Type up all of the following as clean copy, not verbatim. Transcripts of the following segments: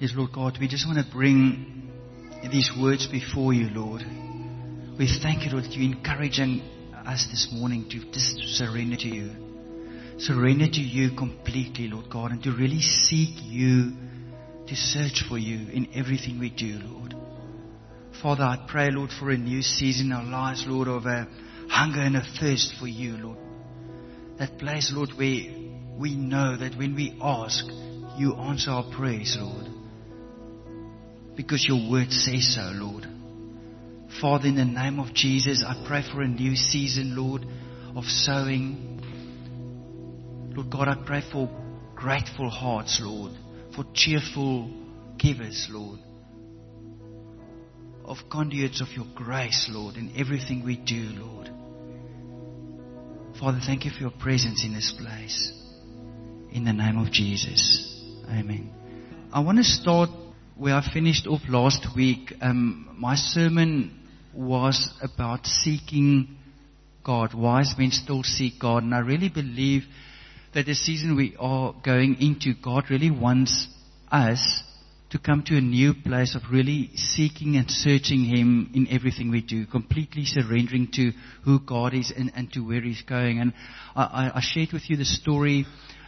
Yes, Lord God, we just want to bring these words before you, Lord. We thank you, Lord, that you're encouraging us this morning to just surrender to you. Surrender to you completely, Lord God, and to really seek you, to search for you in everything we do, Lord. Father, I pray, Lord, for a new season in our lives, Lord, of a hunger and a thirst for you, Lord. That place, Lord, where we know that when we ask, you answer our prayers, Lord. Because your word says so, Lord. Father, in the name of Jesus, I pray for a new season, Lord, of sowing. Lord God, I pray for grateful hearts, Lord, for cheerful givers, Lord, of conduits of your grace, Lord, in everything we do, Lord. Father, thank you for your presence in this place. In the name of Jesus. Amen. I want to start where I finished off last week. My sermon was about seeking God. Wise men still seek God. And I really believe that the season we are going into, God really wants us to come to a new place of really seeking and searching Him in everything we do, completely surrendering to who God is and to where He's going. And I shared with you the story,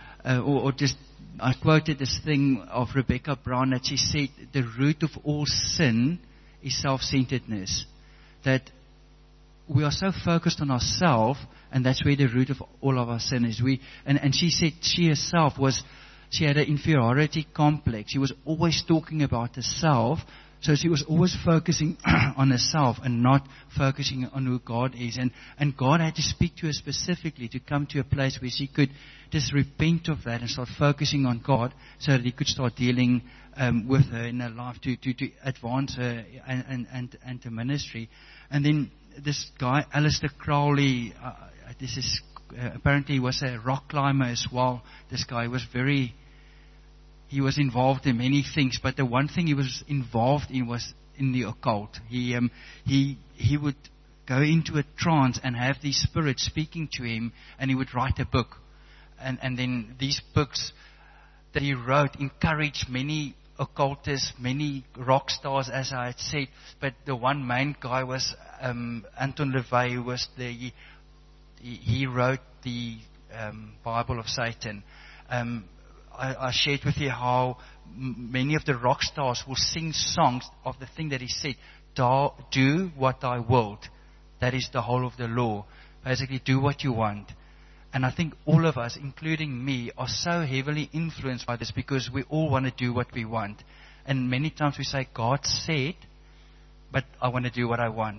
I quoted this thing of Rebecca Brown, that she said, the root of all sin is self-centeredness. That we are so focused on ourselves, and that's where the root of all of our sin is. And she said she herself she had an inferiority complex. She was always talking about herself. So she was always focusing on herself and not focusing on who God is. And God had to speak to her specifically to come to a place where she could just repent of that and start focusing on God, so that He could start dealing with her in her life to advance her and to ministry. And then this guy, Alistair Crowley, apparently he was a rock climber as well. This guy was he was involved in many things, but the one thing he was involved in was in the occult. He would go into a trance and have these spirits speaking to him, and he would write a book. And then these books that he wrote encouraged many occultists, many rock stars, as I had said. But the one main guy was Anton LaVey, who was he wrote the Bible of Satan. I shared with you how many of the rock stars will sing songs of the thing that he said. Do what I willed. That is the whole of the law. Basically, do what you want. And I think all of us, including me, are so heavily influenced by this, because we all want to do what we want. And many times we say, God said, but I want to do what I want.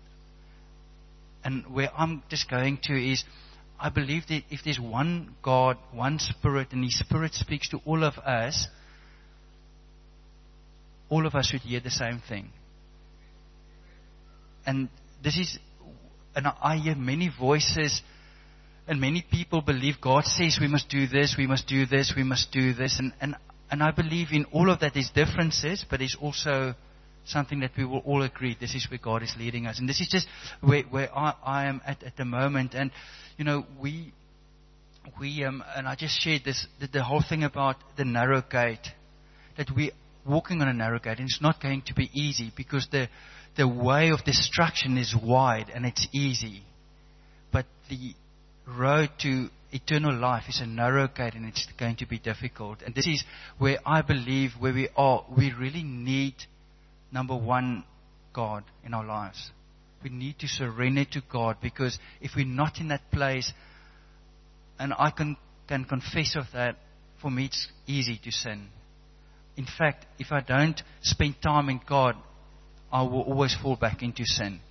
And where I'm just going to is, I believe that if there's one God, one Spirit, and His Spirit speaks to all of us should hear the same thing. And I hear many voices, and many people believe God says we must do this, we must do this, we must do this. And I believe in all of that there's differences, but there's also something that we will all agree, this is where God is leading us. And this is just where I am at the moment. And we and I just shared this, the whole thing about the narrow gate, that we're walking on a narrow gate, and it's not going to be easy, because the way of destruction is wide and it's easy, but the road to eternal life is a narrow gate, and it's going to be difficult. And this is where I believe where we are. We really need, number one, God in our lives. We need to surrender to God, because if we're not in that place, and I can confess of that, for me it's easy to sin. In fact, if I don't spend time in God, I will always fall back into sin.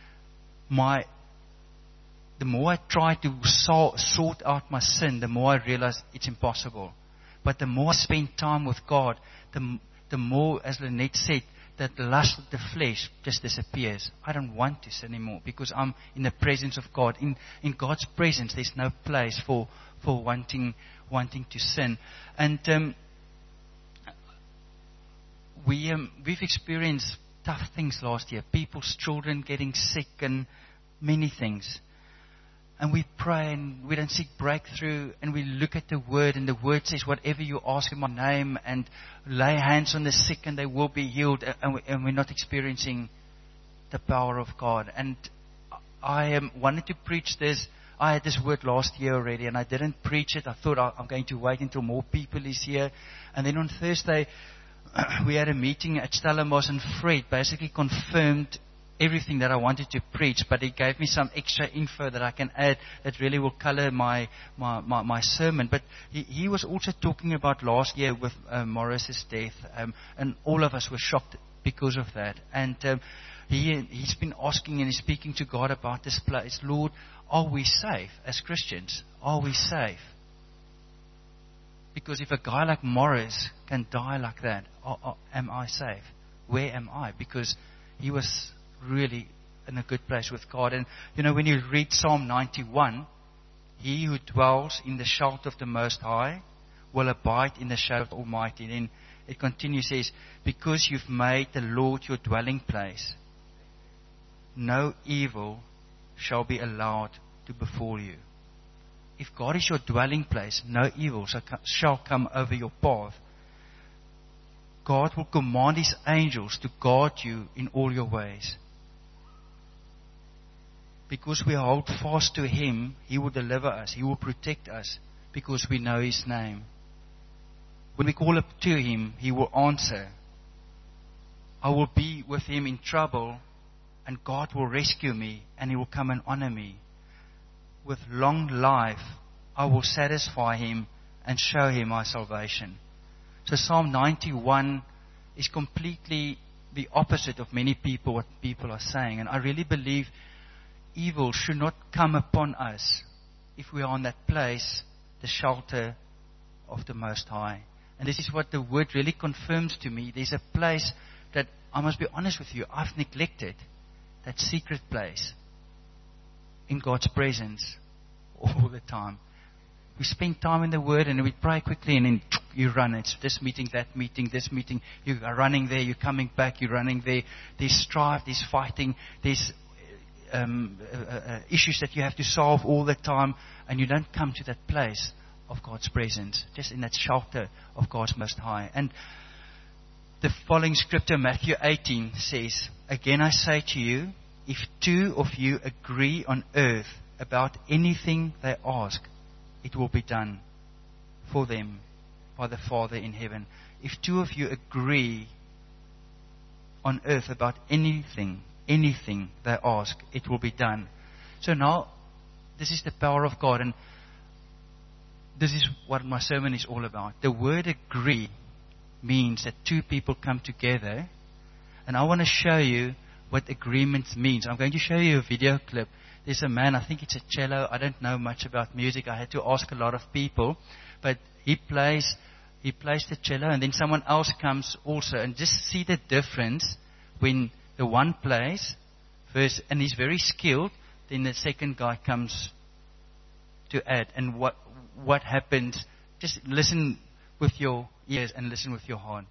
The more I try to sort out my sin, the more I realize it's impossible. But the more I spend time with God, the more, as Lynette said, that the lust of the flesh just disappears. I don't want to sin anymore, because I'm in the presence of God. In God's presence, there's no place for wanting to sin. And we've experienced tough things last year. People's children getting sick and many things. and we pray and we don't seek breakthrough, and we look at the Word, and the Word says, whatever you ask in my name, and lay hands on the sick and they will be healed, and we're not experiencing the power of God. And I wanted to preach this. I had this word last year already, and I didn't preach it. I thought I'm going to wait until more people is here. And then on Thursday, we had a meeting at Stellenbosch, and Fred basically confirmed everything that I wanted to preach, but he gave me some extra info that I can add that really will color my sermon. But he was also talking about last year with Morris's death, and all of us were shocked because of that. And he's been asking and he's speaking to God about this place. Lord, are we safe as Christians? Are we safe? Because if a guy like Morris can die like that, am I safe? Where am I? Because he was really in a good place with God. And when you read Psalm 91, he who dwells in the shelter of the Most High will abide in the shadow of the Almighty. Then it continues, says, because you've made the Lord your dwelling place, no evil shall be allowed to befall you. If God is your dwelling place, no evil shall come over your path. God will command His angels to guard you in all your ways. Because we hold fast to Him, He will deliver us. He will protect us because we know His name. When we call up to Him, He will answer. I will be with Him in trouble, and God will rescue me, and He will come and honor me. With long life, I will satisfy Him and show Him my salvation. So Psalm 91 is completely the opposite of many people, what people are saying. And I really believe evil should not come upon us if we are in that place, the shelter of the Most High. And this is what the Word really confirms to me. There's a place that, I must be honest with you, I've neglected. That secret place in God's presence all the time. We spend time in the Word and we pray quickly, and then you run. It's this meeting, that meeting, this meeting. You are running there, you're coming back, you're running there. There's strife, there's fighting, there's issues that you have to solve all the time, and you don't come to that place of God's presence, just in that shelter of God's Most High. And the following scripture, Matthew 18, says, again I say to you, if two of you agree on earth about anything they ask, it will be done for them by the Father in heaven. If two of you agree on earth about anything they ask, it will be done. So now, this is the power of God, and this is what my sermon is all about. The word agree means that two people come together, and I want to show you what agreement means. I'm going to show you a video clip. There's a man, I think it's a cello. I don't know much about music. I had to ask a lot of people, but he plays the cello, and then someone else comes also, and just see the difference when the one plays first, and he's very skilled. Then the second guy comes to add, and what happens. Just listen with your ears and listen with your heart.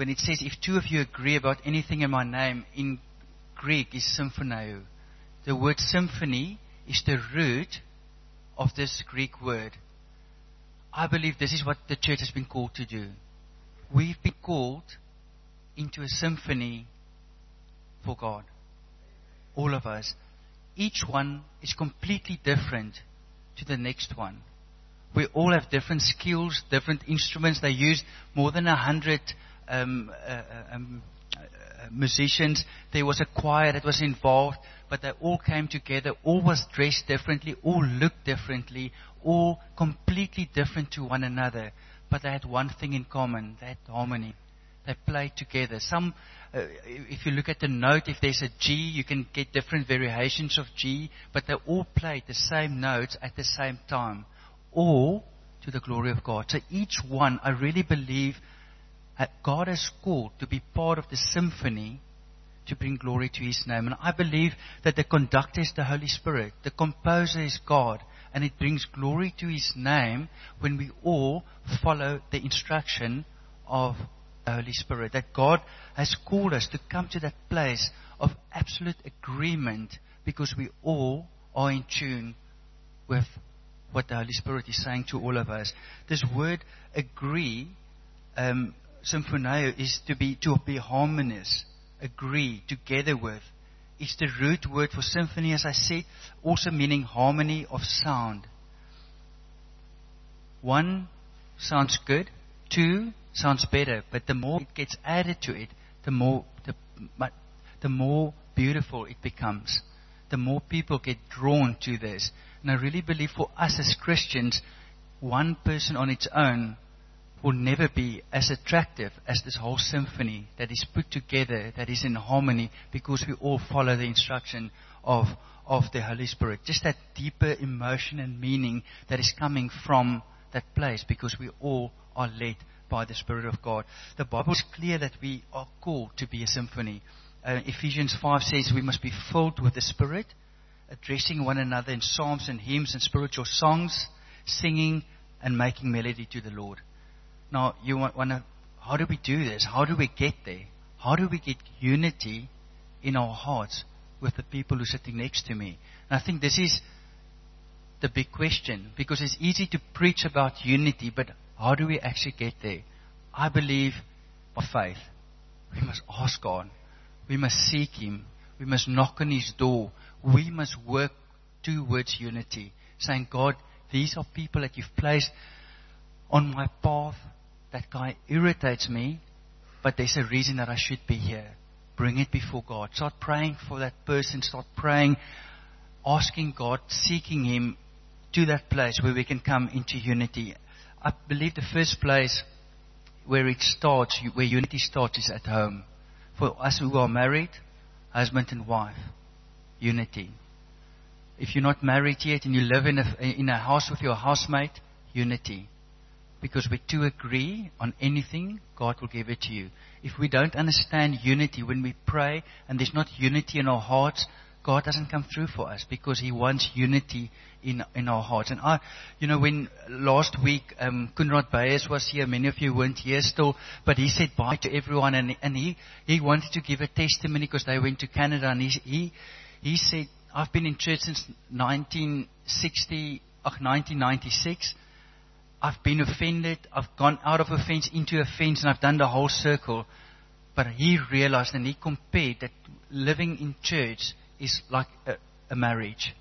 when it says, if two of you agree about anything in my name, in Greek is symphoneo. The word symphony is the root of this Greek word. I believe this is what the church has been called to do. We've been called into a symphony for God. All of us. Each one is completely different to the next one. We all have different skills, different instruments. They used more than 100 musicians. There was a choir that was involved, but they all came together. All was dressed differently, all looked differently, all completely different to one another. But they had one thing in common. They had harmony. They played together. If you look at the note, if there's a G, you can get different variations of G, but they all played the same notes at the same time, all to the glory of God. So each one, I really believe, God has called to be part of the symphony to bring glory to His name. And I believe that the conductor is the Holy Spirit, the composer is God, and it brings glory to His name when we all follow the instruction of the Holy Spirit. That God has called us to come to that place of absolute agreement because we all are in tune with what the Holy Spirit is saying to all of us. This word agree, symphoneo, is to be harmonious, agree, together with. It's the root word for symphony, as I said, also meaning harmony of sound. One sounds good, two sounds better, but the more it gets added to it, the more beautiful it becomes. The more people get drawn to this. And I really believe for us as Christians, one person on its own will never be as attractive as this whole symphony that is put together, that is in harmony, because we all follow the instruction of the Holy Spirit. Just that deeper emotion and meaning that is coming from that place, because we all are led by the Spirit of God. The Bible is clear that we are called to be a symphony. Ephesians 5 says we must be filled with the Spirit, addressing one another in psalms and hymns and spiritual songs, singing and making melody to the Lord. Now, you wonder, how do we do this? How do we get there? How do we get unity in our hearts with the people who are sitting next to me? And I think this is the big question, because it's easy to preach about unity, but how do we actually get there? I believe by faith. We must ask God. We must seek Him. We must knock on His door. We must work towards unity, saying, God, these are people that You've placed on my path. That guy irritates me, but there's a reason that I should be here. Bring it before God. Start praying for that person. Start praying, asking God, seeking Him to that place where we can come into unity. I believe the first place where it starts, where unity starts, is at home. For us who are married, husband and wife, unity. If you're not married yet and you live in a house with your housemate, unity. Because we two agree on anything, God will give it to you. If we don't understand unity when we pray and there's not unity in our hearts, God doesn't come through for us, because He wants unity in our hearts. And when last week Kunrad Bayes was here, many of you weren't here still, but he said bye to everyone, and he wanted to give a testimony because they went to Canada, and he said, I've been in church since 1996. I've been offended. I've gone out of offense into offense, and I've done the whole circle. But he realized and he compared that living in church is like a marriage.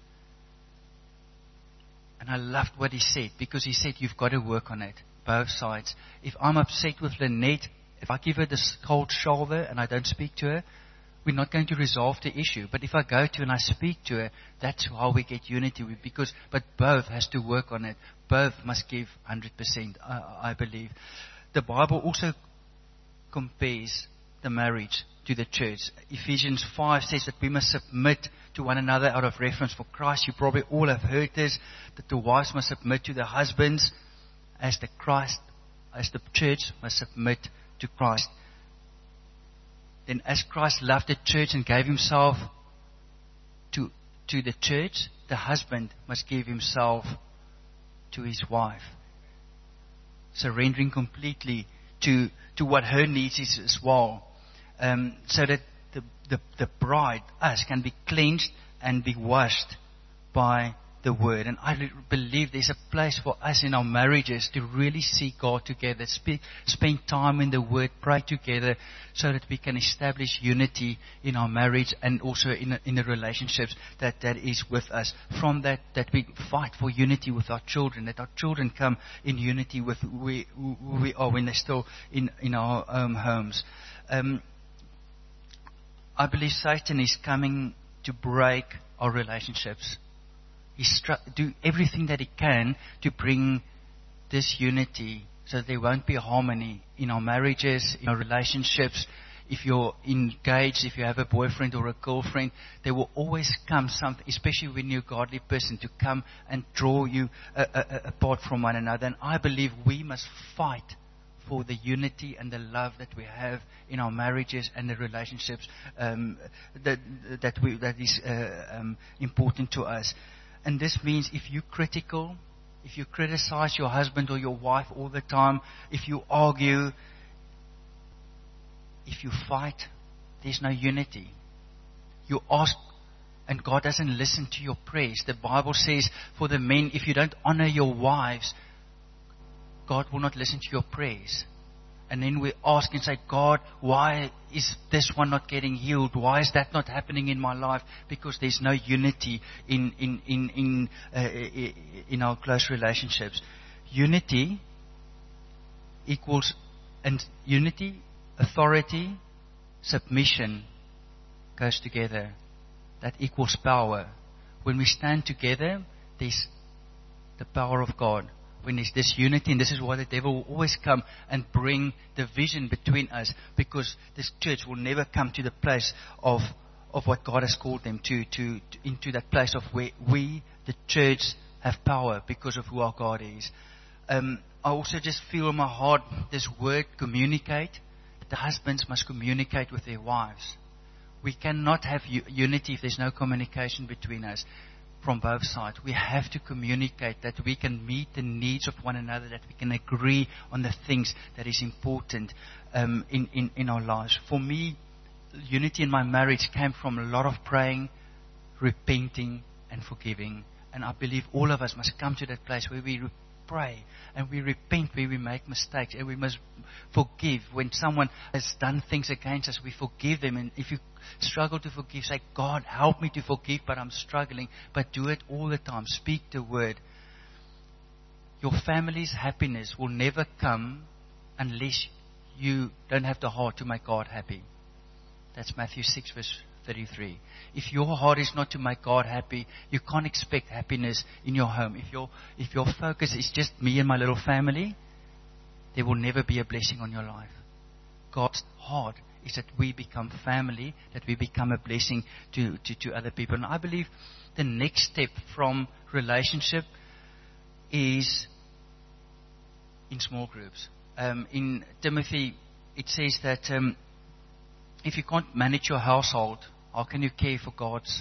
And I loved what he said, because he said you've got to work on it, both sides. If I'm upset with Lynette, if I give her this cold shoulder and I don't speak to her, we're not going to resolve the issue. But if I go to and I speak to her, that's how we get unity. But both has to work on it. Both must give 100%, I believe. The Bible also compares the marriage to the church. Ephesians 5 says that we must submit to one another out of reverence for Christ. You probably all have heard this, that the wives must submit to the husbands as the church must submit to Christ. Then as Christ loved the church and gave Himself to the church, the husband must give himself to his wife, surrendering completely to what her needs is as well, so that the bride, us, can be cleansed and be washed by the Word. And I believe there's a place for us in our marriages to really seek God together, spend time in the Word, pray together, so that we can establish unity in our marriage and also in the relationships that is with us. From that we fight for unity with our children, that our children come in unity with who we are when they're still in our homes. I believe Satan is coming to break our relationships. Do everything that he can to bring disunity, so that there won't be harmony in our marriages, in our relationships. If you're engaged, if you have a boyfriend or a girlfriend, there will always come something, especially when you're a godly person, to come and draw you apart from one another. And I believe we must fight for the unity and the love that we have in our marriages and the relationships that is important to us. And this means if you're critical, if you criticize your husband or your wife all the time, if you argue, if you fight, there's no unity. You ask, and God doesn't listen to your prayers. The Bible says for the men, if you don't honor your wives, God will not listen to your prayers. And then we ask and say, God, why is this one not getting healed? Why is that not happening in my life? Because there's no unity in our close relationships. Unity equals, and unity, authority, submission goes together. That equals power. When we stand together, there's the power of God. When there's this unity, and this is why the devil will always come and bring division between us, because this church will never come to the place of what God has called them to into that place of where we, the church, have power because of who our God is. I also just feel in my heart this word communicate. The husbands must communicate with their wives. We cannot have unity if there's no communication between us. From both sides, we have to communicate, that we can meet the needs of one another, that we can agree on the things that is important in our lives. For me, unity in my marriage came from a lot of praying, repenting, and forgiving. And I believe all of us must come to that place where we pray and we repent where we make mistakes, and we must forgive when someone has done things against us. We forgive them, and if you struggle to forgive, say, God, help me to forgive, but I'm struggling. But do it all the time. Speak the word. Your family's happiness will never come unless you don't have the heart to make God happy. That's Matthew 6 verse 33. If your heart is not to make God happy, you can't expect happiness in your home. If your focus is just me and my little family, there will never be a blessing on your life. God's heart is that we become family, that we become a blessing to other people. And I believe the next step from relationship is in small groups. In Timothy, it says that if you can't manage your household, how can you care for God's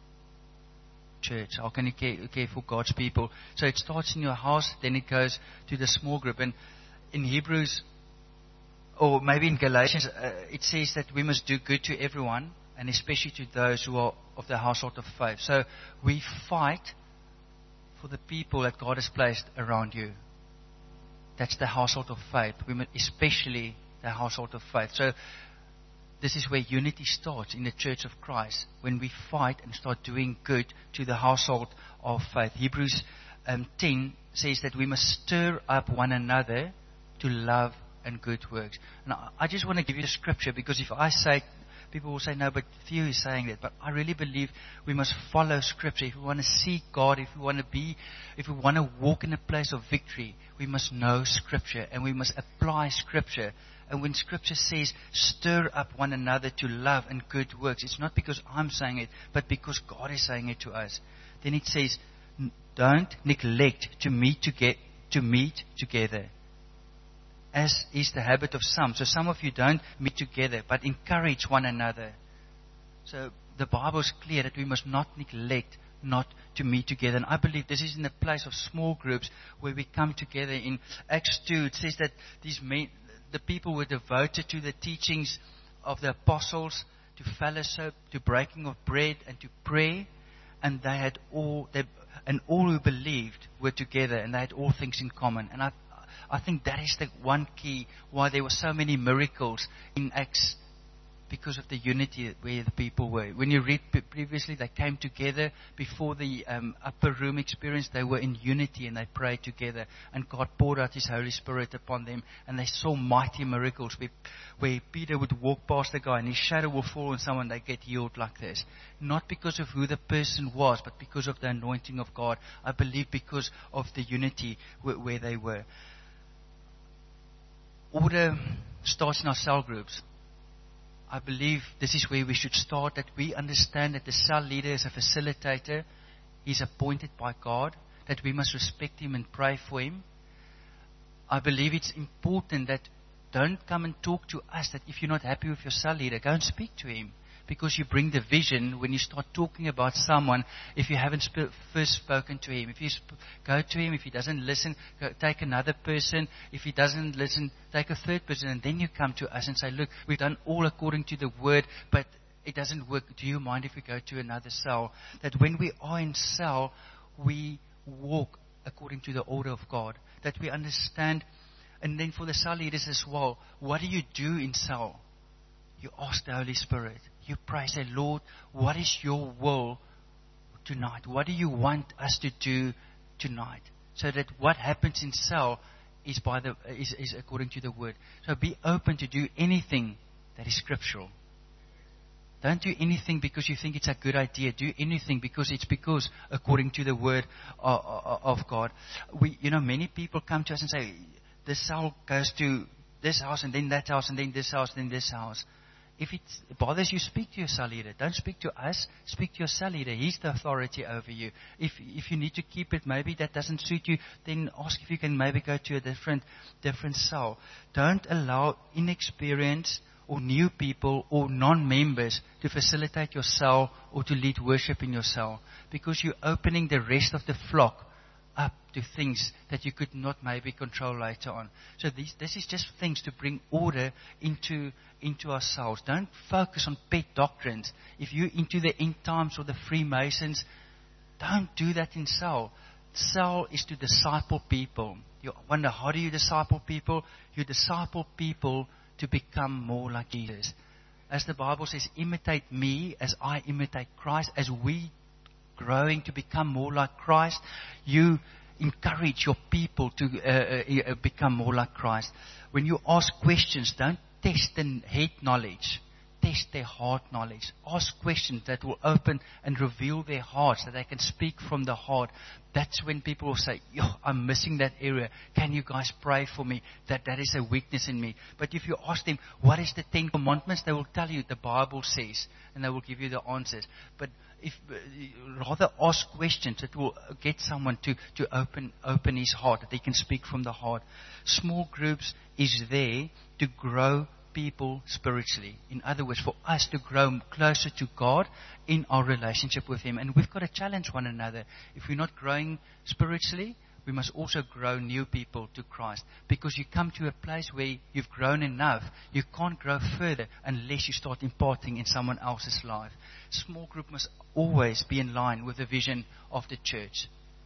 church? How can you care for God's people? So it starts in your house, then it goes to the small group. And in Hebrews, or maybe in Galatians, it says that we must do good to everyone, and especially to those who are of the household of faith. So we fight for the people that God has placed around you. That's the household of faith. We must, especially the household of faith. So this is where unity starts in the church of Christ, when we fight and start doing good to the household of faith. Hebrews 10 says that we must stir up one another to love and good works. And I just want to give you the scripture, because if I say, people will say, no, but Theo is saying that. But I really believe we must follow scripture. If we want to seek God, if we want to walk in a place of victory, we must know scripture, and we must apply scripture. And when scripture says, stir up one another to love and good works, it's not because I'm saying it, but because God is saying it to us. Then it says, don't neglect to meet together, as is the habit of some. So some of you don't meet together, but encourage one another. So the Bible is clear that we must not neglect not to meet together. And I believe this is in the place of small groups where we come together. In Acts 2, it says that these men, the people were devoted to the teachings of the apostles, to fellowship, to breaking of bread, and to prayer. And they had all who believed were together, and they had all things in common. And I think that is the one key why there were so many miracles in Acts, because of the unity where the people were. When you read previously, they came together before the upper room experience. They were in unity and they prayed together, and God poured out His Holy Spirit upon them, and they saw mighty miracles where Peter would walk past the guy and his shadow will fall on someone, they get healed like this. Not because of who the person was, but because of the anointing of God. I believe because of the unity where they were. Order starts in our cell groups. I believe this is where we should start, that we understand that the cell leader is a facilitator. He's appointed by God, that we must respect him and pray for him. I believe it's important that don't come and talk to us, that if you're not happy with your cell leader, go and speak to him. Because you bring division when you start talking about someone if you haven't first spoken to him. If you go to him, if he doesn't listen, take another person. If he doesn't listen, take a third person. And then you come to us and say, look, we've done all according to the word, but it doesn't work. Do you mind if we go to another cell? That when we are in cell, we walk according to the order of God. That we understand. And then for the cell leaders as well, what do you do in cell? You ask the Holy Spirit. You pray, say, Lord, what is your will tonight? What do you want us to do tonight? So that what happens in cell is according to the word. So be open to do anything that is scriptural. Don't do anything because you think it's a good idea. Do anything because according to the word of God. Many people come to us and say, this cell goes to this house and then that house and then this house and then this house. If it bothers you, speak to your cell leader. Don't speak to us. Speak to your cell leader. He's the authority over you. If you need to keep it, maybe that doesn't suit you, then ask if you can maybe go to a different cell. Don't allow inexperienced or new people or non-members to facilitate your cell or to lead worship in your cell, because you're opening the rest of the flock up to things that you could not maybe control later on. So this is just things to bring order into ourselves. Don't focus on pet doctrines. If you're into the end times or the Freemasons, don't do that in cell. Cell is to disciple people. You wonder, how do you disciple people? You disciple people to become more like Jesus. As the Bible says, imitate me as I imitate Christ. As we growing to become more like Christ, you encourage your people to become more like Christ. When you ask questions, don't test the head knowledge. Test their heart knowledge. Ask questions that will open and reveal their hearts, that they can speak from the heart. That's when people will say, I'm missing that area. Can you guys pray for me? That is a weakness in me. But if you ask them, what is the 10 Commandments? They will tell you the Bible says, and they will give you the answers. But if rather ask questions that will get someone to open his heart, that they can speak from the heart. Small groups is there to grow people spiritually. In other words, for us to grow closer to God in our relationship with Him. And we've got to challenge one another. If we're not growing spiritually, we must also grow new people to Christ. Because you come to a place where you've grown enough, you can't grow further unless you start imparting in someone else's life. Small group must always be in line with the vision of the church.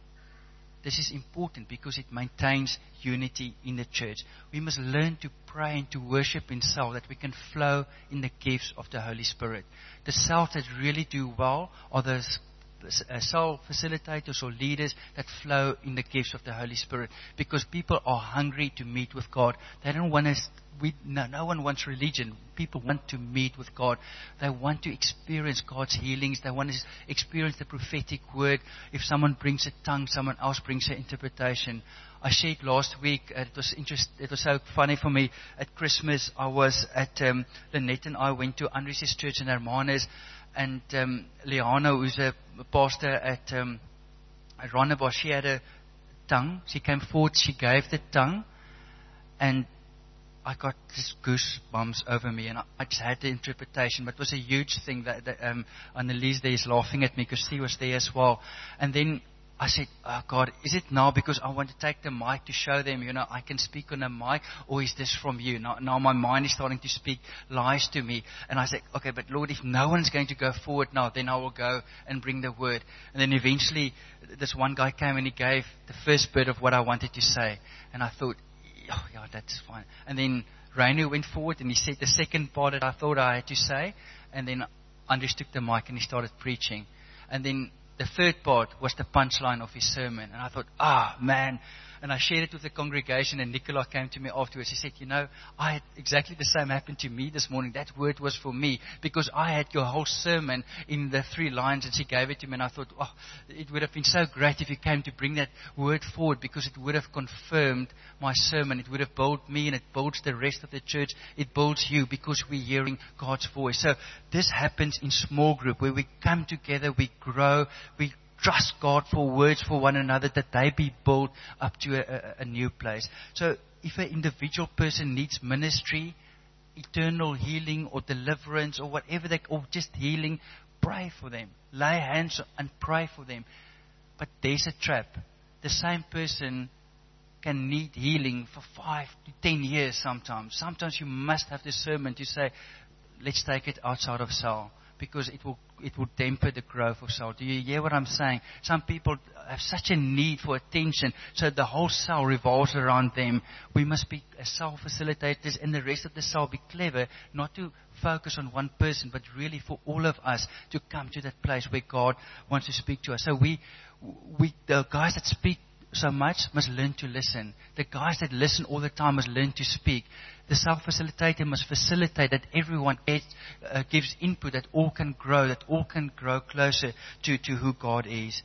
This is important because it maintains unity in the church. We must learn to pray and to worship in cell, that we can flow in the gifts of the Holy Spirit. The cells that really do well are those cell facilitators or leaders that flow in the gifts of the Holy Spirit, because people are hungry to meet with God. They don't want to. No one wants religion. People want to meet with God. They want to experience God's healings. They want to experience the prophetic word. If someone brings a tongue, someone else brings an interpretation. I shared last week, it was so funny for me. At Christmas, I was at, Lynette and I went to Andries' church in Hermanus, and Liana, who's a pastor at Rondebosch, she had a tongue. She came forward, she gave the tongue, and I got this goosebumps over me, and I just had the interpretation. But it was a huge thing that Annelies there is laughing at me because she was there as well. And then I said, oh God, is it now because I want to take the mic to show them, I can speak on a mic, or is this from you? Now my mind is starting to speak lies to me. And I said, okay, but Lord, if no one's going to go forward now, then I will go and bring the word. And then eventually, this one guy came and he gave the first bit of what I wanted to say. And I thought, oh yeah, that's fine. And then Rainu went forward and he said the second part that I thought I had to say. And then Andres took the mic and he started preaching. And then the third part was the punchline of his sermon. And I thought, man. And I shared it with the congregation, and Nicola came to me afterwards. He said, I had exactly the same happen to me this morning. That word was for me, because I had your whole sermon in the 3 lines, and she gave it to me. And I thought, it would have been so great if you came to bring that word forward, because it would have confirmed my sermon. It would have built me, and it builds the rest of the church. It builds you, because we're hearing God's voice. So this happens in small group, where we come together, we grow, we trust God for words for one another, that they be built up to a new place. So if an individual person needs ministry, eternal healing or deliverance or whatever, or just healing, pray for them. Lay hands and pray for them. But there's a trap. The same person can need healing for 5 to 10 years sometimes. Sometimes you must have discernment to say, let's take it outside of cell, because it will dampen the growth of cell. Do you hear what I'm saying? Some people have such a need for attention, so the whole cell revolves around them. We must be cell facilitators, and the rest of the cell be clever, not to focus on one person, but really for all of us to come to that place where God wants to speak to us. So the guys that speak so much must learn to listen. The guys that listen all the time must learn to speak. The self-facilitator must facilitate that everyone gives input, that all can grow closer to who God is.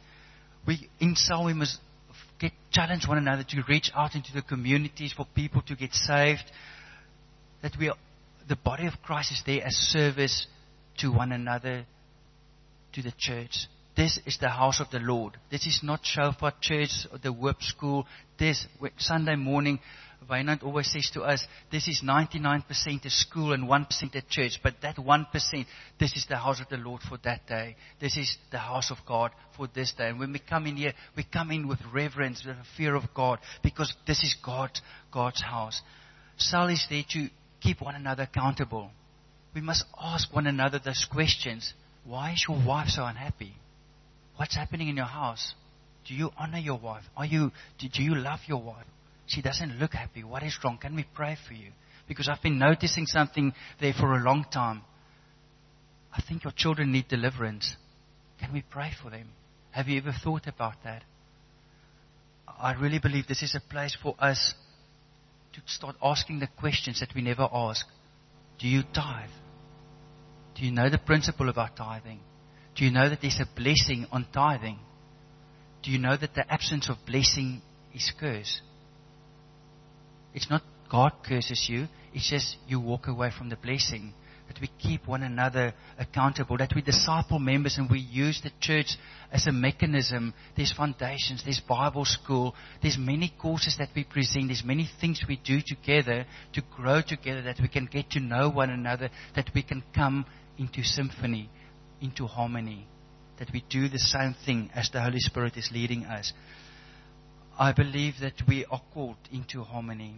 In cell, we must challenge one another to reach out into the communities for people to get saved. That the body of Christ is there as service to one another, to the church. This is the house of the Lord. This is not Shofar Church or the Whip School. Sunday morning, Wynand always says to us, this is 99% a school and 1% a church. But that 1%, this is the house of the Lord for that day. This is the house of God for this day. And when we come in here, we come in with reverence, with a fear of God, because this is God's house. Cell is there to keep one another accountable. We must ask one another those questions. Why is your wife so unhappy? What's happening in your house? Do you honor your wife? Do you love your wife? She doesn't look happy. What is wrong? Can we pray for you? Because I've been noticing something there for a long time. I think your children need deliverance. Can we pray for them? Have you ever thought about that? I really believe this is a place for us to start asking the questions that we never ask. Do you tithe? Do you know the principle about tithing? Do you know that there's a blessing on tithing? Do you know that the absence of blessing is curse? It's not God curses you. It's just you walk away from the blessing. That we keep one another accountable. That we disciple members and we use the church as a mechanism. There's foundations. There's Bible school. There's many courses that we present. There's many things we do together to grow together. That we can get to know one another. That we can come into symphony, into harmony, that we do the same thing as the Holy Spirit is leading us. I believe that we are called into harmony.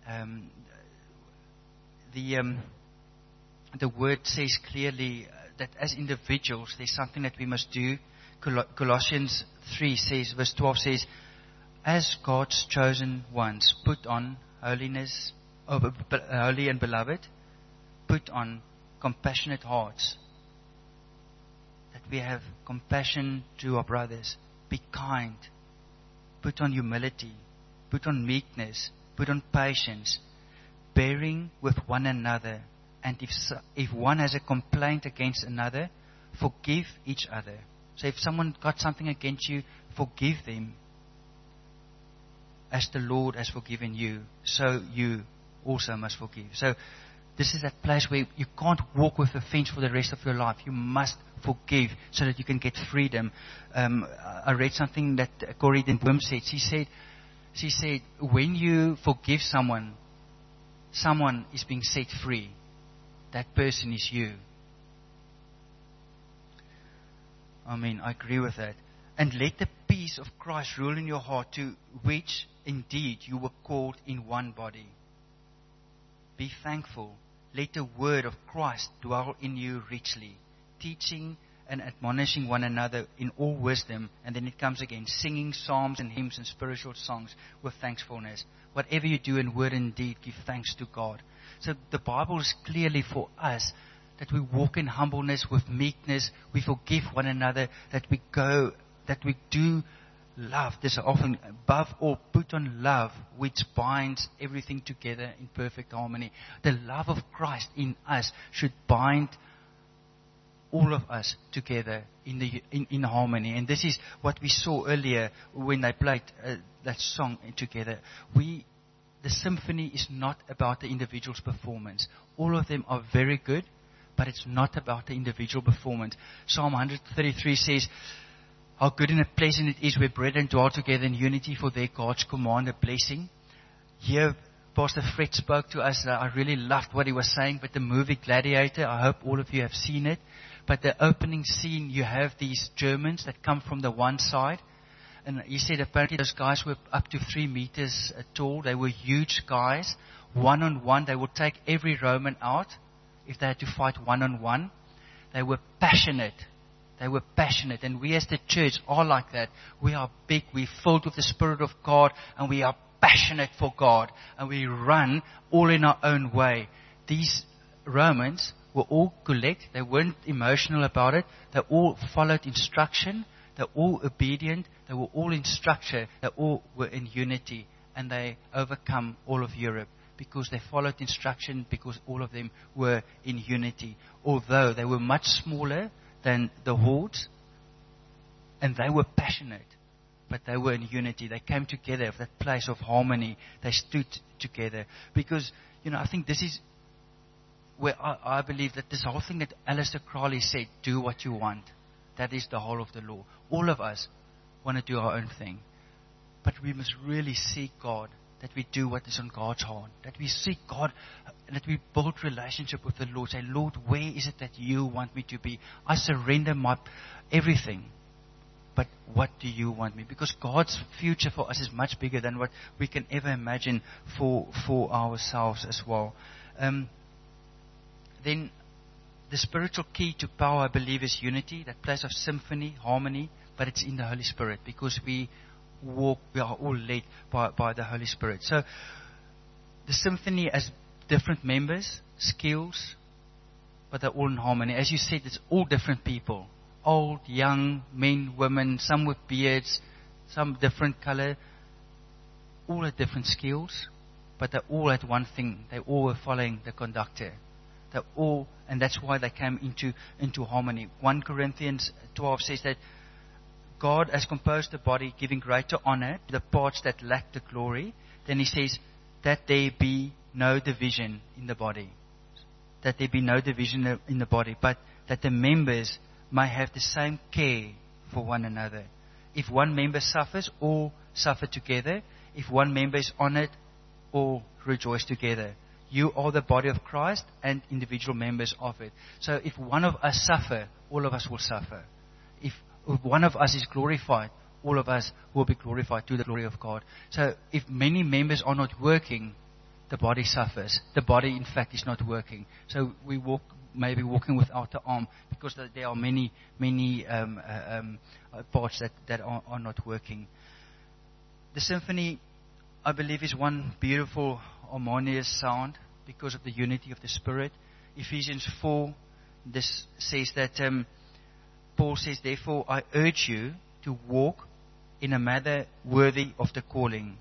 The word says clearly that as individuals, there's something that we must do. Colossians 3 says, verse 12 says, as God's chosen ones, put on holiness, holy and beloved, put on compassionate hearts. That we have compassion to our brothers. Be kind. Put on humility. Put on meekness. Put on patience. Bearing with one another. And if one has a complaint against another, forgive each other. So if someone got something against you, forgive them. As the Lord has forgiven you, so you also must forgive. So this is that place where you can't walk with offense for the rest of your life. You must forgive so that you can get freedom. I read something that Corrie ten Boom said. She said, when you forgive someone is being set free. That person is you. I mean, I agree with that. And let the peace of Christ rule in your heart, to which indeed you were called in one body. Be thankful. Let the word of Christ dwell in you richly, teaching and admonishing one another in all wisdom. And then it comes again, singing psalms and hymns and spiritual songs with thankfulness. Whatever you do in word and deed, give thanks to God. So the Bible is clearly for us that we walk in humbleness with meekness. We forgive one another, that we do love. This often, above all, put on love, which binds everything together in perfect harmony. The love of Christ in us should bind all of us together in harmony. And this is what we saw earlier when they played that song together. The symphony is not about the individual's performance. All of them are very good, but it's not about the individual performance. Psalm 133 says, how good and pleasant it is where brethren dwell together in unity, for their God's command a blessing. Here, Pastor Fred spoke to us. I really loved what he was saying, but the movie Gladiator, I hope all of you have seen it. But the opening scene, you have these Germans that come from the one side. And he said apparently those guys were up to 3 meters tall. They were huge guys. One-on-one, they would take every Roman out if they had to fight one-on-one. They were passionate. And we as the church are like that. We are big, we're filled with the Spirit of God, and we are passionate for God. And we run all in our own way. These Romans were all collect. They weren't emotional about it. They all followed instruction. They're all obedient. They were all in structure. They all were in unity. And they overcome all of Europe because they followed instruction, because all of them were in unity. Although they were much smaller than the hordes, and they were passionate, but they were in unity. They came together of that place of harmony. They stood together. Because, I think this is where I believe that this whole thing that Aleister Crowley said, do what you want. That is the whole of the law. All of us want to do our own thing. But we must really seek God, that we do what is on God's heart. That we seek God, that we build relationship with the Lord. Say, Lord, where is it that you want me to be? I surrender my everything. But what do you want me? Because God's future for us is much bigger than what we can ever imagine for ourselves as well. Then the spiritual key to power, I believe, is unity. That place of symphony, harmony, but it's in the Holy Spirit, because we are all led by the Holy Spirit. So the symphony has different members, skills, but they're all in harmony. As you said, it's all different people. Old, young, men, women, some with beards, some different color. All had different skills, but they all had one thing. They all were following the conductor. They're all, and that's why they came into harmony. 1 Corinthians 12 says that God has composed the body, giving greater honor to the parts that lack the glory. Then he says that there be no division in the body. That there be no division in the body, but that the members may have the same care for one another. If one member suffers, all suffer together. If one member is honored, all rejoice together. You are the body of Christ and individual members of it. So if one of us suffer, all of us will suffer. If one of us is glorified, all of us will be glorified to the glory of God. So if many members are not working, the body suffers. The body, in fact, is not working. So we maybe walking without the arm, because there are many parts that are not working. The symphony, I believe, is one beautiful harmonious sound because of the unity of the Spirit. Ephesians 4, this says that Paul says, therefore I urge you to walk in a manner worthy of the calling,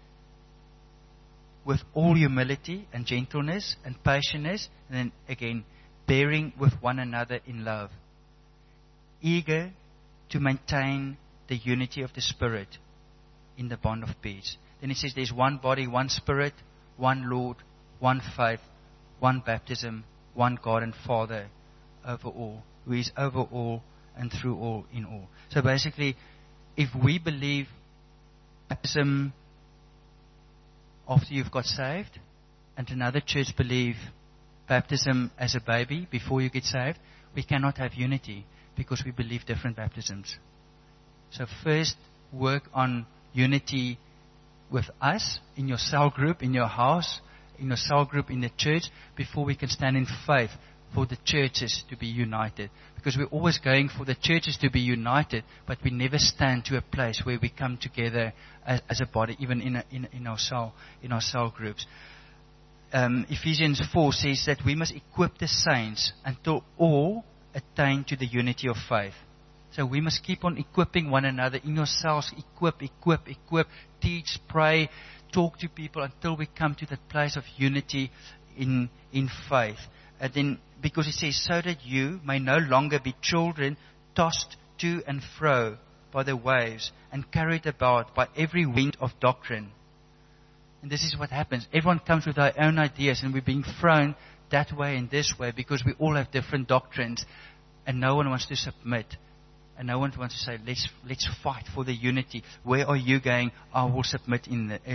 with all humility and gentleness and patience, and then again, bearing with one another in love, eager to maintain the unity of the Spirit in the bond of peace. Then it says there's one body, one Spirit, one Lord, one faith, one baptism, one God and Father over all, who is over all and through all in all. So basically, if we believe baptism after you've got saved, and another church believe baptism as a baby before you get saved, we cannot have unity because we believe different baptisms. So first, work on unity with us, in your cell group, in your house, in your cell group, in the church, before we can stand in faith for the churches to be united. Because we're always going for the churches to be united, but we never stand to a place where we come together as a body, even in our cell groups. Ephesians 4 says that we must equip the saints until all attain to the unity of faith. So we must keep on equipping one another in yourselves. Equip, teach, pray, talk to people until we come to that place of unity in faith. And then, because it says, so that you may no longer be children tossed to and fro by the waves and carried about by every wind of doctrine. And this is what happens. Everyone comes with their own ideas, and we're being thrown that way and this way because we all have different doctrines, and no one wants to submit. And no one wants to say, let's fight for the unity. Where are you going? I will submit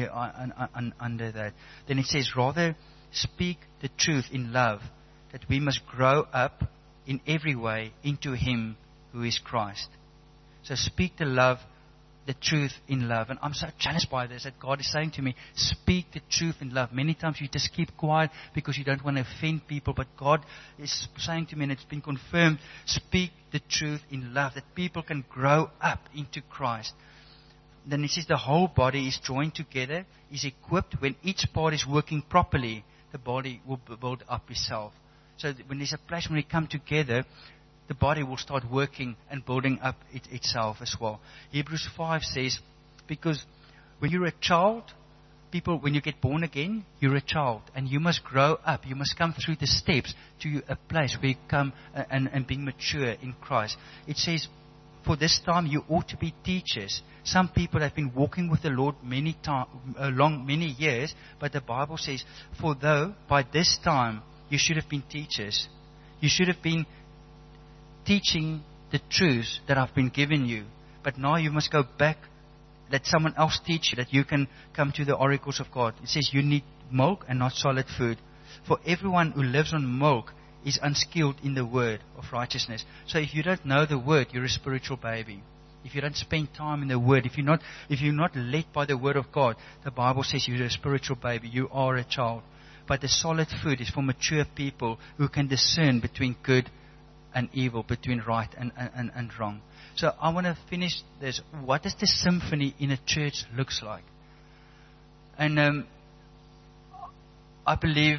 under that. Then it says, rather speak the truth in love, that we must grow up in every way into Him who is Christ. So speak the truth in love. And I'm so challenged by this, that God is saying to me, speak the truth in love. Many times you just keep quiet because you don't want to offend people, but God is saying to me, and it's been confirmed, speak the truth in love, that people can grow up into Christ. Then it says the whole body is joined together, is equipped. When each part is working properly, the body will build up itself. So when there's a place when we come together, the body will start working and building up itself as well. Hebrews 5 says, because when you're a child, when you get born again, you're a child. And you must grow up. You must come through the steps to a place where you come and being mature in Christ. It says, for this time you ought to be teachers. Some people have been walking with the Lord many years, but the Bible says, for though by this time you should have been teachers. You should have been teaching the truths that I've been given you. But now you must go back, let someone else teach you, that you can come to the oracles of God. It says you need milk and not solid food. For everyone who lives on milk is unskilled in the word of righteousness. So if you don't know the word, you're a spiritual baby. If you don't spend time in the word, if you're not led by the word of God, the Bible says you're a spiritual baby. You are a child. But the solid food is for mature people who can discern between good and evil, between right and wrong. So I want to finish this. What does the symphony in a church looks like? And I believe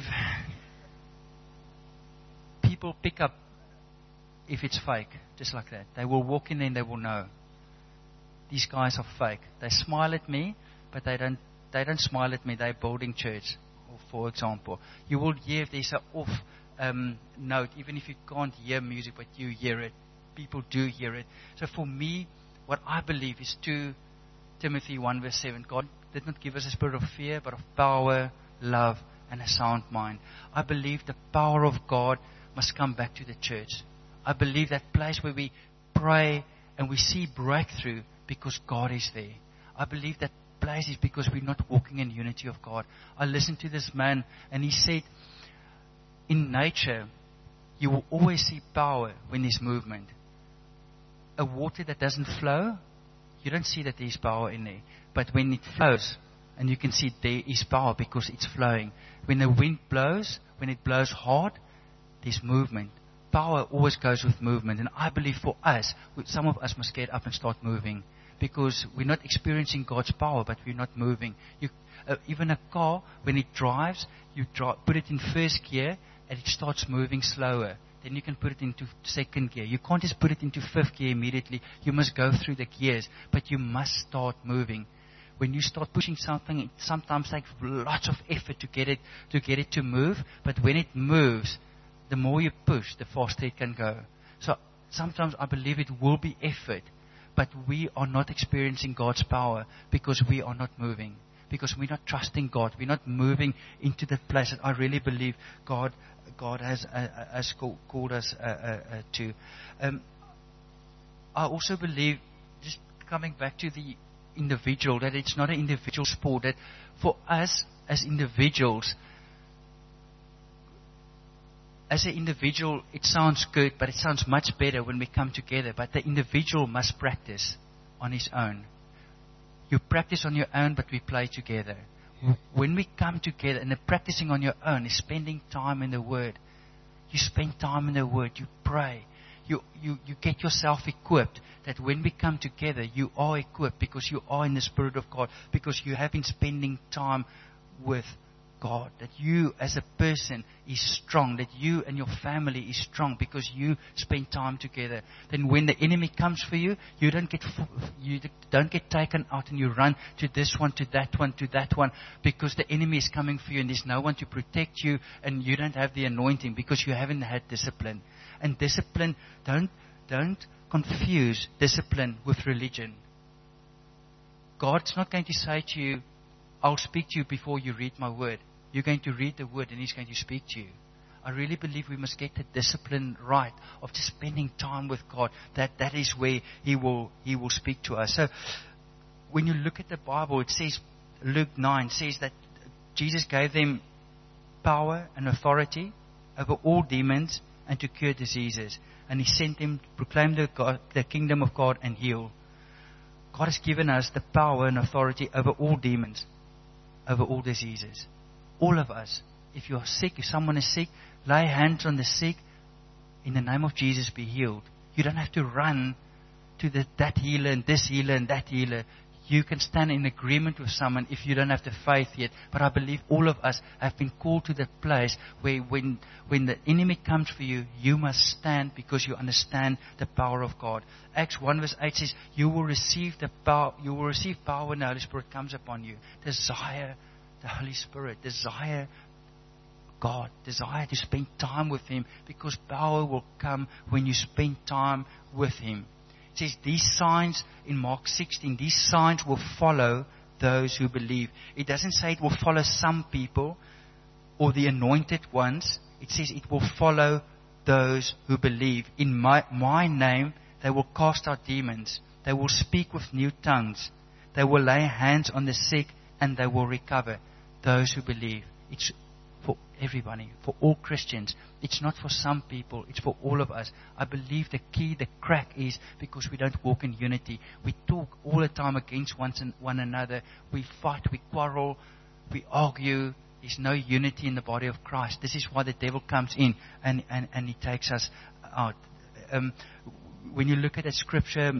people pick up if it's fake, just like that. They will walk in there and they will know. These guys are fake. They smile at me, but they don't smile at me. They're building church, for example. You will hear if there's an off note, even if you can't hear music, but you hear it. People do hear it. So for me, what I believe is 2 Timothy 1 verse 7. God did not give us a spirit of fear, but of power, love, and a sound mind. I believe the power of God must come back to the church. I believe that place where we pray and we see breakthrough because God is there. I believe that place is because we're not walking in unity of God. I listened to this man and he said, in nature, you will always see power when there's movement. A water that doesn't flow, you don't see that there's power in there. But when it flows, and you can see there is power because it's flowing. When the wind blows, when it blows hard, there's movement. Power always goes with movement. And I believe for us, some of us must get up and start moving. Because we're not experiencing God's power, but we're not moving. Even a car, when it drives, put it in first gear, and it starts moving slower. Then you can put it into second gear. You can't just put it into fifth gear immediately. You must go through the gears, but you must start moving. When you start pushing something, it sometimes takes lots of effort to get it to move. But when it moves, the more you push, the faster it can go. So sometimes I believe it will be effort, but we are not experiencing God's power because we are not moving. Because we're not trusting God. We're not moving into that place that I really believe God has called us to. I also believe, just coming back to the individual, that it's not an individual sport. That for us as individuals, as an individual, it sounds good, but it sounds much better when we come together. But the individual must practice on his own. You practice on your own, but we play together. When we come together, and the practicing on your own is spending time in the Word. You spend time in the Word. You pray. You get yourself equipped that when we come together, you are equipped because you are in the Spirit of God, because you have been spending time with God, that you as a person is strong, that you and your family is strong because you spend time together. Then when the enemy comes for you, you don't get taken out and you run to this one, to that one, to that one, because the enemy is coming for you and there's no one to protect you and you don't have the anointing because you haven't had discipline. And discipline, don't confuse discipline with religion. God's not going to say to you, I'll speak to you before you read my word. You're going to read the word and he's going to speak to you. I really believe we must get the discipline right of just spending time with God. That is where he will speak to us. So when you look at the Bible, it says, Luke 9 says that Jesus gave them power and authority over all demons and to cure diseases. And he sent them to proclaim the kingdom of God and heal. God has given us the power and authority over all demons, over all diseases. All of us. If you are sick, if someone is sick, lay hands on the sick. In the name of Jesus, be healed. You don't have to run to that healer and this healer and that healer. You can stand in agreement with someone if you don't have the faith yet. But I believe all of us have been called to the place where when the enemy comes for you, you must stand because you understand the power of God. Acts 1 verse 8 says, you will receive power when the Holy Spirit comes upon you. Desire the Holy Spirit. Desire God. Desire to spend time with Him, because power will come when you spend time with Him. It says these signs in Mark 16, these signs will follow those who believe. It doesn't say it will follow some people or the anointed ones. It says it will follow those who believe. In my name they will cast out demons. They will speak with new tongues. They will lay hands on the sick and they will recover. Those who believe. It's for everybody, for all Christians. It's not for some people, it's for all of us. I believe the key, the crack is because we don't walk in unity. We talk all the time against one another. We fight, we quarrel, we argue. There's no unity in the body of Christ. This is why the devil comes in and he takes us out. When you look at that scripture,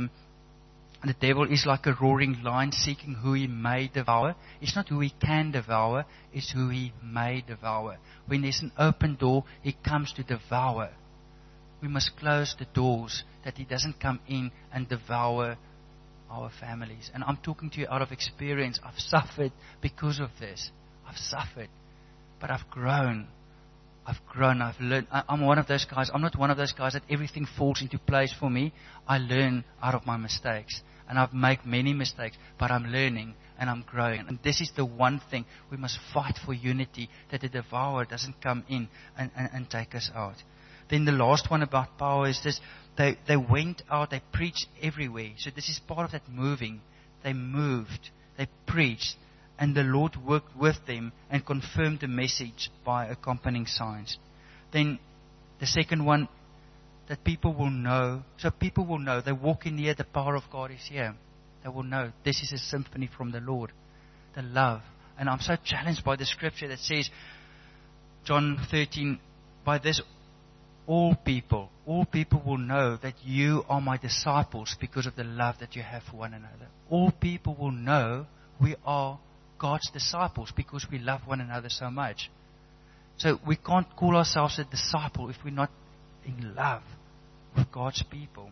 the devil is like a roaring lion seeking who he may devour. It's not who he can devour, it's who he may devour. When there's an open door, he comes to devour. We must close the doors that he doesn't come in and devour our families. And I'm talking to you out of experience. I've suffered because of this. I've suffered. But I've grown. I've learned. I'm one of those guys. I'm not one of those guys that everything falls into place for me. I learn out of my mistakes. And I've made many mistakes, but I'm learning and I'm growing. And this is the one thing we must fight for unity, that the devourer doesn't come in and take us out. Then the last one about power is this. They went out, they preached everywhere. So this is part of that moving. They moved, they preached, and the Lord worked with them and confirmed the message by accompanying signs. Then the second one, that people will know. So people will know. They walk in here, the power of God is here. They will know this is a symphony from the Lord. The love. And I'm so challenged by the scripture that says, John 13, by this all people will know that you are my disciples because of the love that you have for one another. All people will know we are God's disciples because we love one another so much. So we can't call ourselves a disciple if we're not in love with God's people.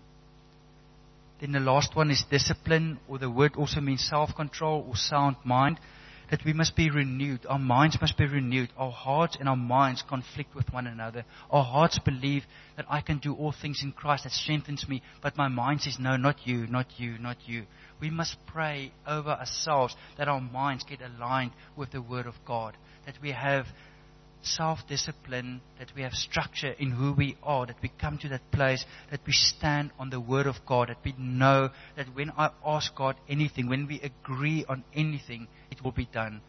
Then the last one is discipline, or the word also means self-control or sound mind, that we must be renewed. Our minds must be renewed. Our hearts and our minds conflict with one another. Our hearts believe that I can do all things in Christ that strengthens me, but my mind says, no, not you, not you, not you. We must pray over ourselves that our minds get aligned with the Word of God, that we have self-discipline, that we have structure in who we are, that we come to that place, that we stand on the Word of God, that we know that when I ask God anything, when we agree on anything, it will be done.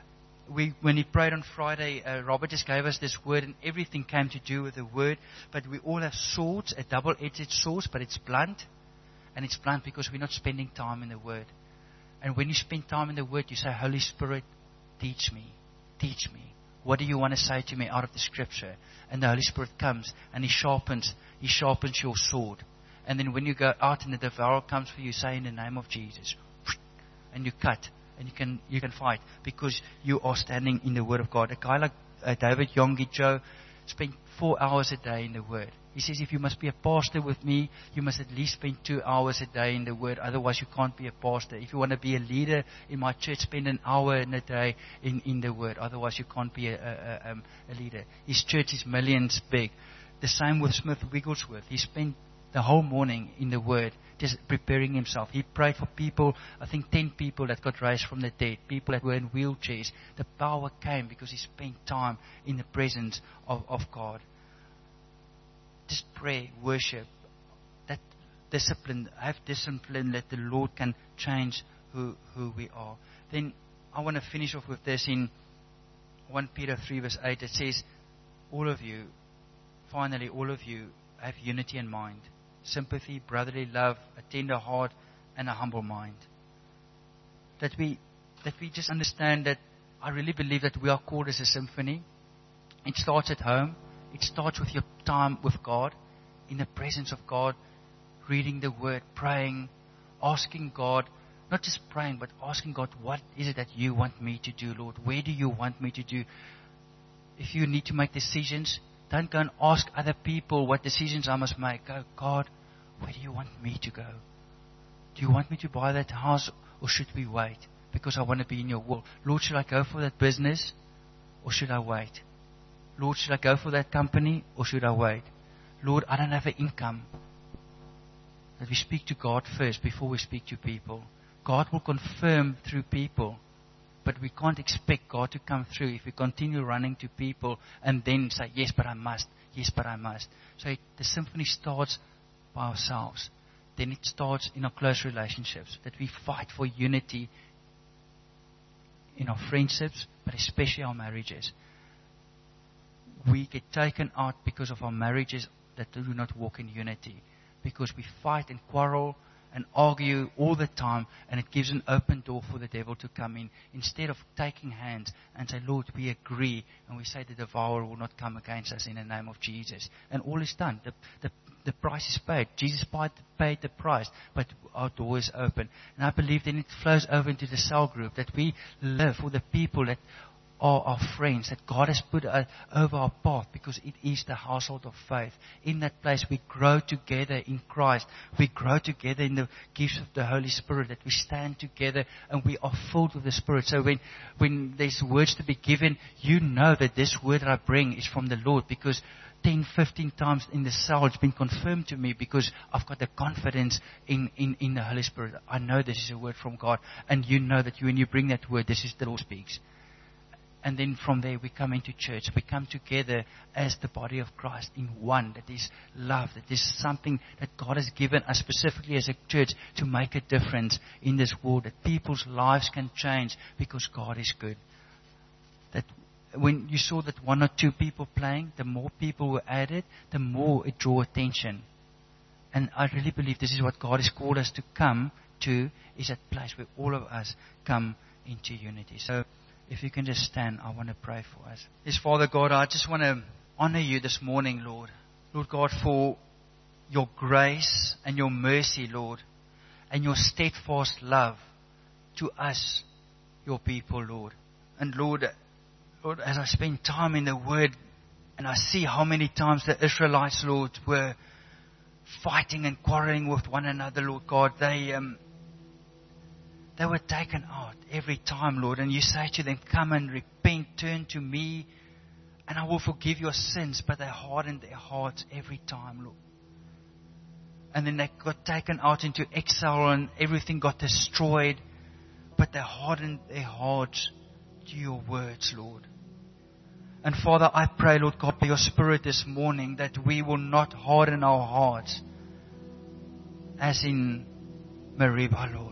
When he prayed on Friday, Robert just gave us this word, and everything came to do with the word, but we all have swords, a double-edged sword, but it's blunt. And it's blunt because we're not spending time in the Word. And when you spend time in the Word, you say, Holy Spirit, teach me. Teach me. What do you want to say to me out of the Scripture? And the Holy Spirit comes and He sharpens your sword. And then when you go out and the devourer comes for you, say in the name of Jesus. And you cut. And you can fight because you are standing in the Word of God. A guy like David Yonggi Cho spent 4 hours a day in the Word. He says, if you must be a pastor with me, you must at least spend 2 hours a day in the Word. Otherwise, you can't be a pastor. If you want to be a leader in my church, spend an hour in a day in the Word. Otherwise, you can't be a leader. His church is millions big. The same with Smith Wigglesworth. He spent the whole morning in the Word, just preparing himself. He prayed for people, I think 10 people that got raised from the dead, people that were in wheelchairs. The power came because he spent time in the presence of God. Just pray, worship, that discipline, have discipline that the Lord can change who we are. Then I want to finish off with this in 1 Peter 3 verse 8. It says, finally all of you have unity in mind, sympathy, brotherly love, a tender heart, and a humble mind. That we just understand that I really believe that we are called as a symphony. It starts at home. It starts with your time with God, in the presence of God, reading the Word, praying, asking God, not just praying, but asking God, what is it that you want me to do, Lord? Where do you want me to do? If you need to make decisions, don't go and ask other people what decisions I must make. Go, God, where do you want me to go? Do you want me to buy that house or should we wait? Because I want to be in your will. Lord, should I go for that business or should I wait? Lord, should I go for that company or should I wait? Lord, I don't have an income. That we speak to God first before we speak to people. God will confirm through people. But we can't expect God to come through if we continue running to people and then say, yes, but I must. Yes, but I must. So the symphony starts by ourselves. Then it starts in our close relationships. That we fight for unity in our friendships, but especially our marriages. We get taken out because of our marriages that do not walk in unity. Because we fight and quarrel and argue all the time, and it gives an open door for the devil to come in. Instead of taking hands and say, Lord, we agree, and we say the devourer will not come against us in the name of Jesus. And all is done. The price is paid. Jesus paid the price, but our door is open. And I believe then it flows over into the cell group, that we live for the people that are our friends, that God has put over our path, because it is the household of faith. In that place we grow together in Christ. We grow together in the gifts of the Holy Spirit, that we stand together and we are filled with the Spirit. So when there's words to be given, you know that this word that I bring is from the Lord, because 10, 15 times in the cell it's been confirmed to me, because I've got the confidence in the Holy Spirit. I know this is a word from God, and you know that when you bring that word, this is the Lord speaks. And then from there we come into church. We come together as the body of Christ in one. That is love. That is something that God has given us specifically as a church to make a difference in this world. That people's lives can change because God is good. That when you saw that 1 or 2 people playing, the more people were added, the more it drew attention. And I really believe this is what God has called us to come to, is that place where all of us come into unity. So if you can just stand, I want to pray for us. Yes, Father God, I just want to honor you this morning, Lord. Lord God, for your grace and your mercy, Lord, and your steadfast love to us, your people, Lord. And Lord, as I spend time in the Word, and I see how many times the Israelites, Lord, were fighting and quarreling with one another, Lord God, they were taken out every time, Lord. And you say to them, come and repent, turn to me, and I will forgive your sins. But they hardened their hearts every time, Lord. And then they got taken out into exile and everything got destroyed. But they hardened their hearts to your words, Lord. And Father, I pray, Lord God, by your Spirit this morning, that we will not harden our hearts as in Meribah, Lord.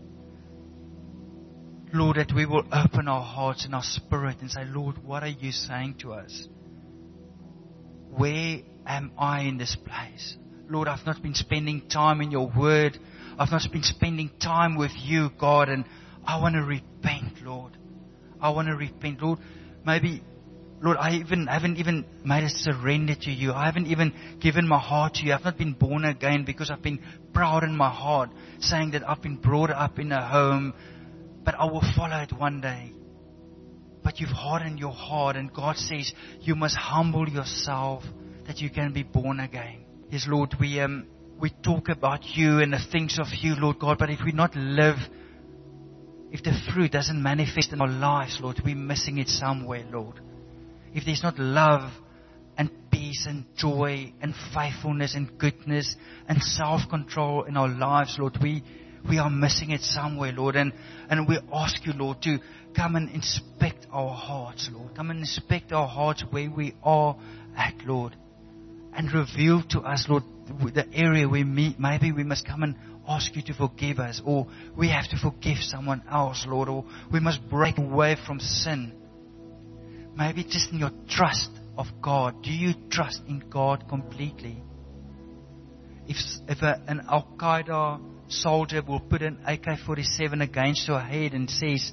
Lord, that we will open our hearts and our spirit and say, Lord, what are you saying to us? Where am I in this place? Lord, I've not been spending time in your word. I've not been spending time with you, God, and I want to repent, Lord. I want to repent, Lord. Maybe, Lord, I haven't even made a surrender to you. I haven't even given my heart to you. I've not been born again because I've been proud in my heart, saying that I've been brought up in a home, but I will follow it one day. But you've hardened your heart, and God says you must humble yourself that you can be born again. Yes, Lord, we talk about you and the things of you, Lord God, but if we not live, if the fruit doesn't manifest in our lives, Lord, we're missing it somewhere, Lord. If there's not love and peace and joy and faithfulness and goodness and self-control in our lives, Lord, we are missing it somewhere, Lord. And we ask you, Lord, to come and inspect our hearts, Lord. Come and inspect our hearts where we are at, Lord. And reveal to us, Lord, the area where maybe we must come and ask you to forgive us, or we have to forgive someone else, Lord, or we must break away from sin. Maybe just in your trust of God. Do you trust in God completely? If an Al-Qaeda soldier will put an AK-47 against your head and says,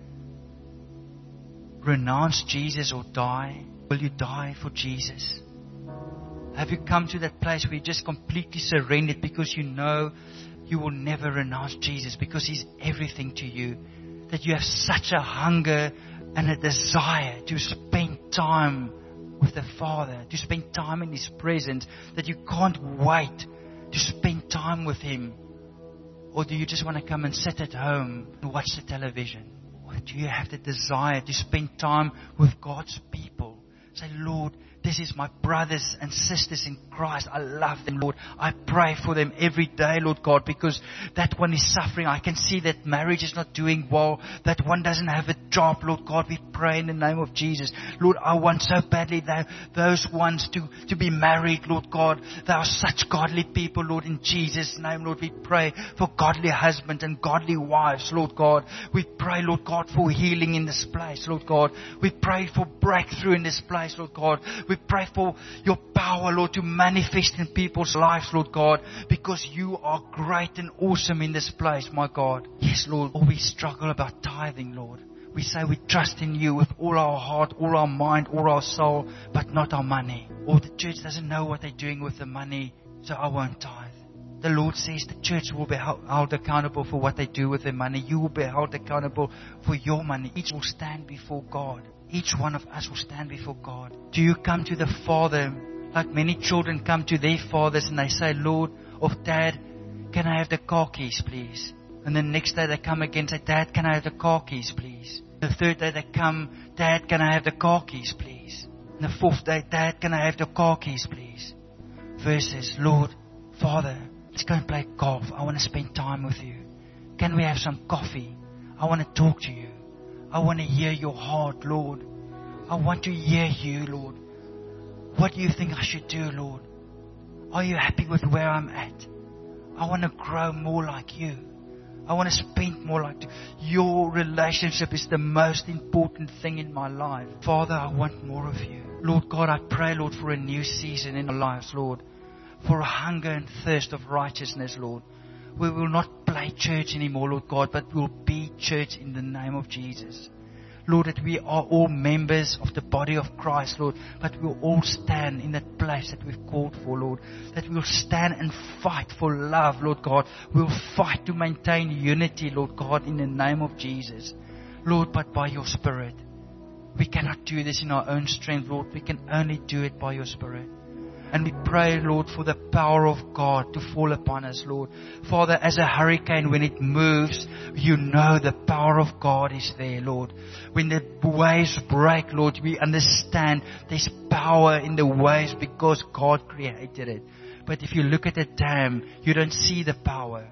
renounce Jesus or die, will you die for Jesus? Have you come to that place where you just completely surrendered because you know you will never renounce Jesus because He's everything to you? That you have such a hunger and a desire to spend time with the Father, to spend time in His presence, that you can't wait to spend time with Him? Or do you just want to come and sit at home and watch the television? Or do you have the desire to spend time with God's people? Say, Lord, this is my brothers and sisters in Christ. I love them, Lord. I pray for them every day, Lord God, because that one is suffering. I can see that marriage is not doing well. That one doesn't have a job, Lord God. We pray in the name of Jesus. Lord, I want so badly that those ones to be married, Lord God. They are such godly people, Lord, in Jesus' name, Lord. We pray for godly husbands and godly wives, Lord God. We pray, Lord God, for healing in this place, Lord God. We pray for breakthrough in this place, Lord God. We pray for your power, Lord, to manifest in people's lives, Lord God, because you are great and awesome in this place, my God. Yes, Lord, we struggle about tithing, Lord. We say we trust in you with all our heart, all our mind, all our soul, but not our money. Or the church doesn't know what they're doing with the money, so I won't tithe. The Lord says the church will be held accountable for what they do with their money. You will be held accountable for your money. Each will stand before God. Each one of us will stand before God. Do you come to the Father like many children come to their fathers and they say, Lord, or Dad, can I have the car keys, please? And the next day they come again and say, Dad, can I have the car keys, please? The third day they come, Dad, can I have the car keys, please? And the fourth day, Dad, can I have the car keys, please? Versus, Lord, Father, let's go and play golf. I want to spend time with you. Can we have some coffee? I want to talk to you. I want to hear your heart, Lord. I want to hear you, Lord. What do you think I should do, Lord? Are you happy with where I'm at? I want to grow more like you. I want to spend more like you. Your relationship is the most important thing in my life. Father, I want more of you. Lord God, I pray, Lord, for a new season in our lives, Lord. For a hunger and thirst of righteousness, Lord. We will not play church anymore, Lord God, but we'll be church in the name of Jesus. Lord, that we are all members of the body of Christ, Lord, but we'll all stand in that place that we've called for, Lord. That we'll stand and fight for love, Lord God. We'll fight to maintain unity, Lord God, in the name of Jesus. Lord, but by your Spirit. We cannot do this in our own strength, Lord. We can only do it by your Spirit. And we pray, Lord, for the power of God to fall upon us, Lord. Father, as a hurricane, when it moves, you know the power of God is there, Lord. When the waves break, Lord, we understand there's power in the waves because God created it. But if you look at a dam, you don't see the power.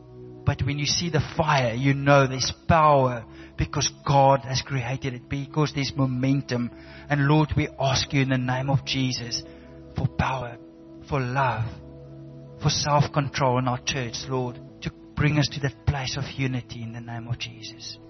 But when you see the fire, you know there's power because God has created it, because there's momentum. And Lord, we ask you in the name of Jesus, for power, for love, for self-control in our church, Lord, to bring us to that place of unity in the name of Jesus.